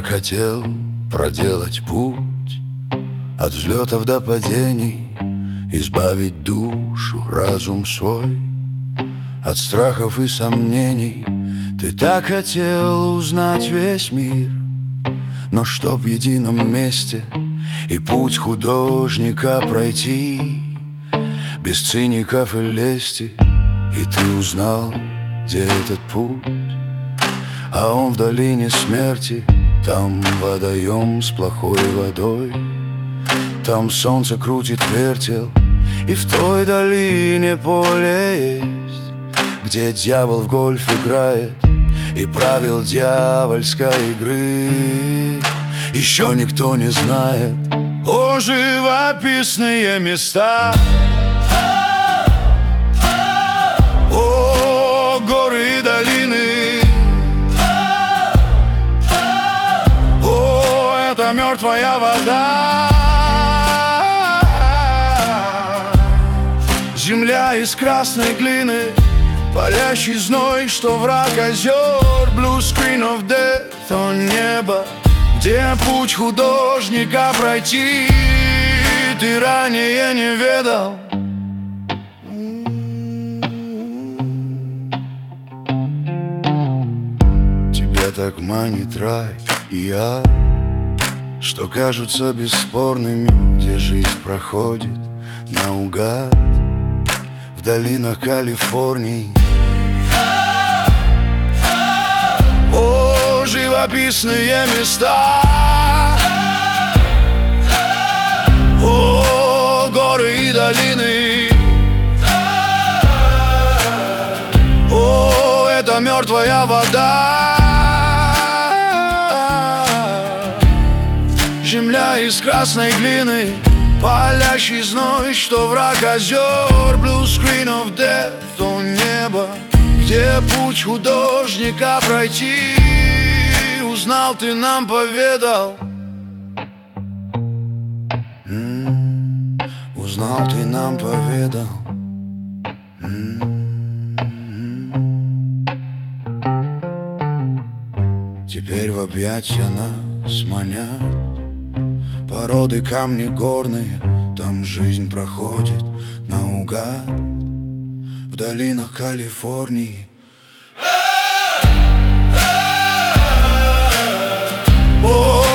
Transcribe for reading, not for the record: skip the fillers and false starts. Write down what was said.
хотел проделать путь от взлетов до падений, избавить душу, разум свой от страхов и сомнений. Ты так хотел узнать весь мир, но чтоб в едином месте и путь художника пройти, без циников и лести. И ты узнал, где этот путь, а он в долине смерти. Там водоем с плохой водой, там солнце крутит вертел, и в той долине поле есть, где дьявол в гольф играет и правил дьявольской игры. Еще никто не знает о живописные места, о горы и долины, о, это мертвая вода, земля из красной глины, палящий зной, что враг озер. Blue screen of death, о небо, где путь художника пройти ты ранее не ведал. Тебя так манит рай и ад, что кажутся бесспорными, где жизнь проходит наугад в долинах Калифорнии. О, живописные места, о, горы и долины, о, это мертвая вода, земля из красной глины, палящий зной, что враг озер. Blue screen of death, то небо, где путь художника пройти. Узнал, ты нам поведал. Узнал, ты нам поведал. Теперь в объятия нас манят породы, камни горные, там жизнь проходит наугад в долинах Калифорнии. О,